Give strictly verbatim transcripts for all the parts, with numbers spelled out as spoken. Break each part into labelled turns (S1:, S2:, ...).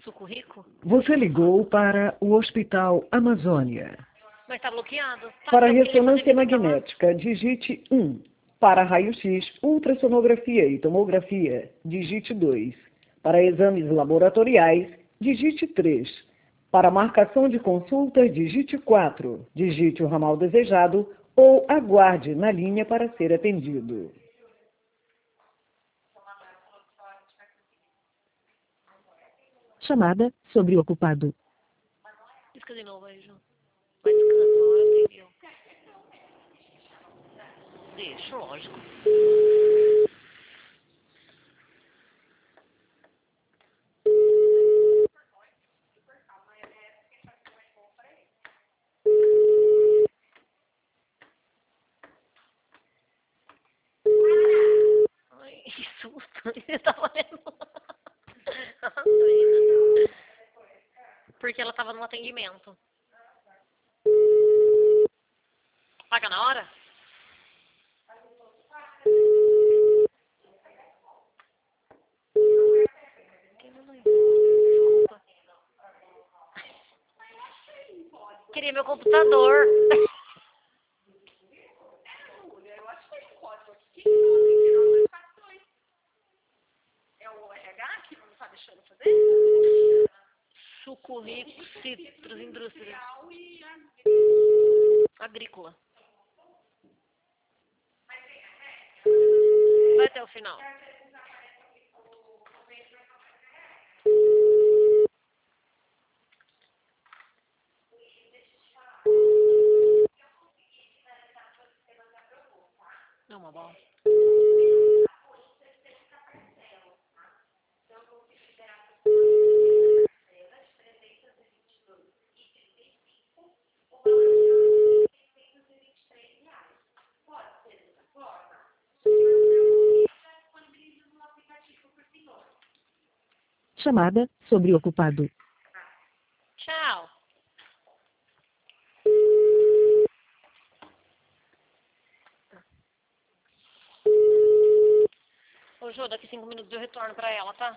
S1: suco rico?
S2: Você ligou para o Hospital Amazônia.
S1: Mas tá bloqueado. Tá,
S2: Para
S1: eu queria
S2: ressonância
S1: fazer visita lá.
S2: magnética, digite um. Para raio-x, ultrassonografia e tomografia, digite dois. Para exames laboratoriais, digite três. Para marcação de consulta, digite quatro. Digite o ramal desejado ou aguarde na linha para ser atendido.
S3: Chamada sobreocupado.
S1: Pisca de novo aí, João. Vai descansar, agora entendeu. Deixa, lógico. Ai, que susto. Você tá valendo. Nossa, menina. Porque ela tava no atendimento. Paga na hora? Desculpa. Queria meu computador. Suco rico, citros, indústria. Agrícola. Vai até o final. Não, uma bola.
S3: Chamada sobreocupado.
S1: Tchau. Ô, Jô, daqui cinco minutos eu retorno pra ela, tá?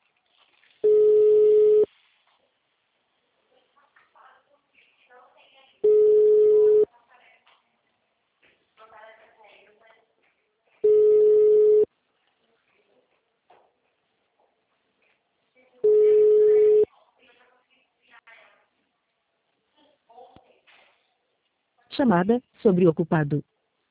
S3: Chamada sobreocupado.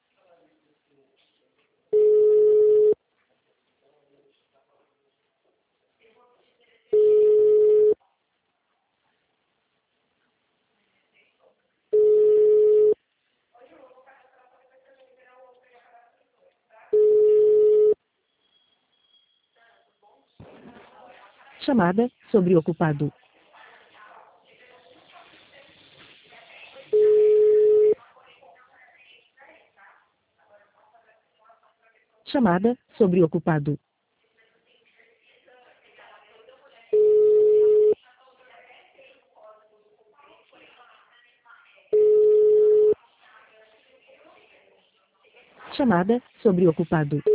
S3: Chamada sobreocupado. Chamada sobreocupado. Chamada sobreocupado.